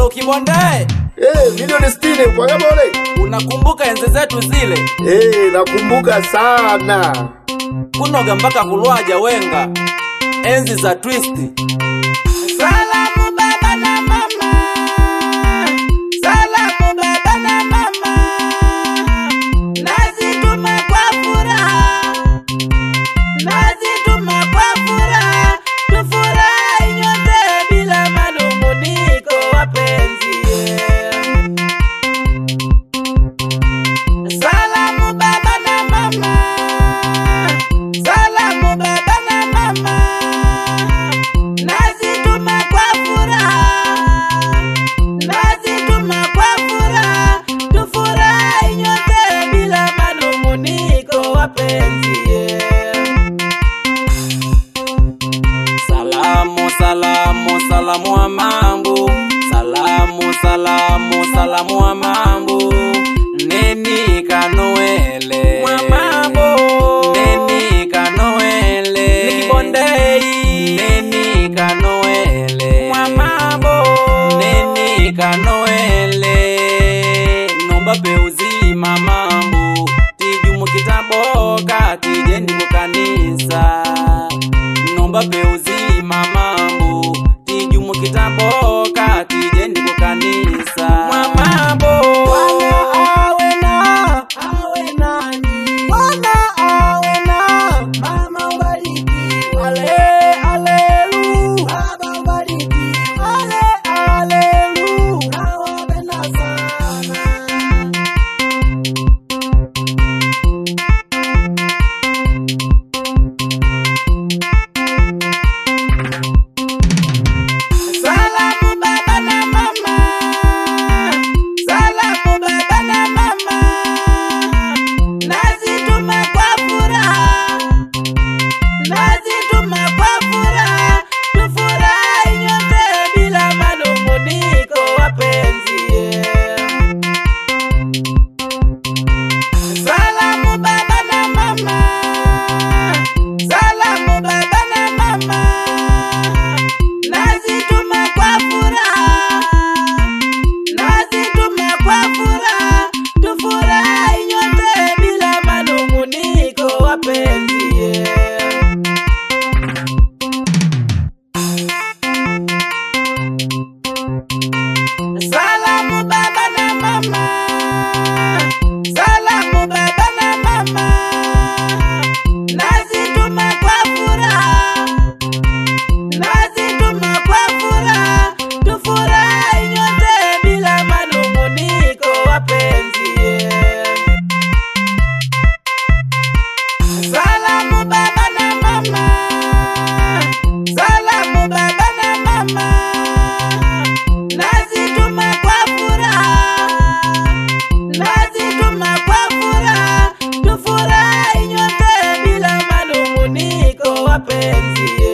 Alo Kibonde. Milioni 60 kwa gabole. Unakumbuka enzi zetu zile? Nakumbuka sana. Kunoga mpaka kulwaja wenga. Enzi za twist. Salamu baba na mama. Salamu baba na mama. Nazituma kwa furaha. Nazituma kwa furaha. Tufurahi nyote bila manunguniko wapenzi. Salamu baba na mama. Salamu baba na mama. Nazituma kwa furaha. Nazituma kwa furaha. Tufurahi nyote bila manunguniko wapenzi. Salamu, salamu, salamu wa mambo. Salamu, salamu, salamu wa mambo. Neni kanoele Wa mambo. Neni kanoele Ni Kibondei. Neni kanoele Wa mambo. Neni kanoele Nomba pe uzima mambo. Tijumu kitaboka tijendi kukanisa. Nomba pe uzima mambo. Tijumu kitaboka tijendi kukanisa. Wa mambo. Wana awe na. Awe nani. Wana awe na. Mama ubariki. Ale, alelu. Baba ubariki. Ale, alelu. Nawapenda sana. Salamu baba na mama. Salamu baba na mama. Nazituma kwa furaha. Nazituma kwa furaha. Tufurahi nyote bila manunguniko wapenzi. Salamu baba na mama. Salamu baba na mama. Nazituma kwa furaha. Nazituma kwa furaha. Tufurahi nyote bila manunguniko wapenzi. Salamu baba na mama. Salamu baba na mama. Nazituma kwa furaha. Nazituma kwa furaha. Tufurahi nyote bila manunguniko wapenzi. Salamu baba na mama. Salamu baba na mama. Nazituma kwa furaha. Nazituma kwa furaha. Tufurahi nyote bila manunguniko wapenzi.